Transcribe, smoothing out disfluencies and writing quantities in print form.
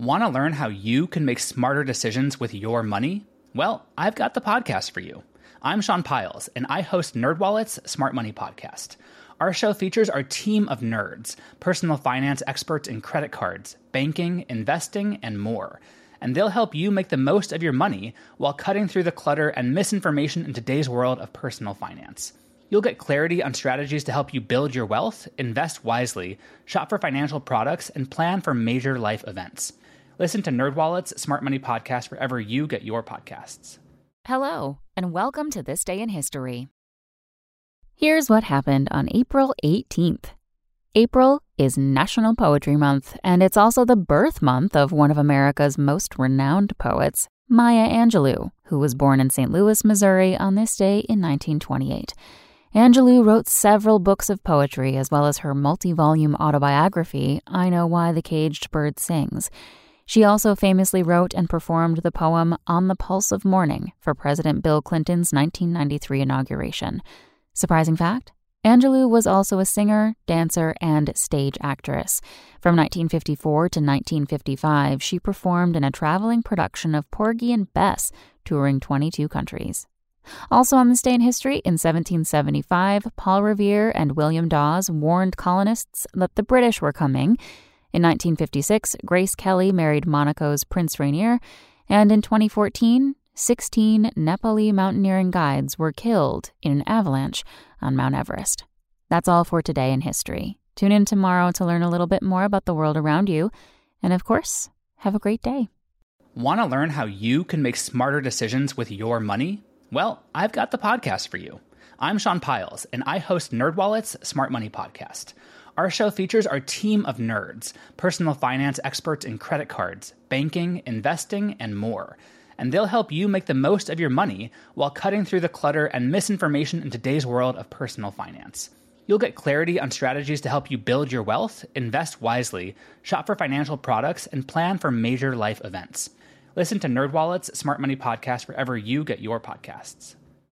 Want to learn how you can make smarter decisions with your money? Well, I've got the podcast for you. I'm Sean Piles, and I host NerdWallet's Smart Money Podcast. Our show features our team of nerds, personal finance experts in credit cards, banking, investing, and more. And they'll help you make the most of your money while cutting through the clutter and misinformation in today's world of personal finance. You'll get clarity on strategies to help you build your wealth, invest wisely, shop for financial products, and plan for major life events. Listen to NerdWallet's Smart Money Podcast wherever you get your podcasts. Hello, and welcome to This Day in History. Here's what happened on April 18th. April is National Poetry Month, and it's also the birth month of one of America's most renowned poets, Maya Angelou, who was born in St. Louis, Missouri on this day in 1928. Angelou wrote several books of poetry as well as her multi-volume autobiography, I Know Why the Caged Bird Sings. She also famously wrote and performed the poem On the Pulse of Morning for President Bill Clinton's 1993 inauguration. Surprising fact? Angelou was also a singer, dancer, and stage actress. From 1954 to 1955, she performed in a traveling production of Porgy and Bess, touring 22 countries. Also on this day in history, in 1775, Paul Revere and William Dawes warned colonists that the British were coming. In 1956, Grace Kelly married Monaco's Prince Rainier, and in 2014, 16 Nepali mountaineering guides were killed in an avalanche on Mount Everest. That's all for today in history. Tune in tomorrow to learn a little bit more about the world around you, and of course, have a great day. Want to learn how you can make smarter decisions with your money? Well, I've got the podcast for you. I'm Sean Piles, and I host NerdWallet's Smart Money Podcast. Our show features our team of nerds, personal finance experts in credit cards, banking, investing, and more. And they'll help you make the most of your money while cutting through the clutter and misinformation in today's world of personal finance. You'll get clarity on strategies to help you build your wealth, invest wisely, shop for financial products, and plan for major life events. Listen to NerdWallet's Smart Money Podcast wherever you get your podcasts.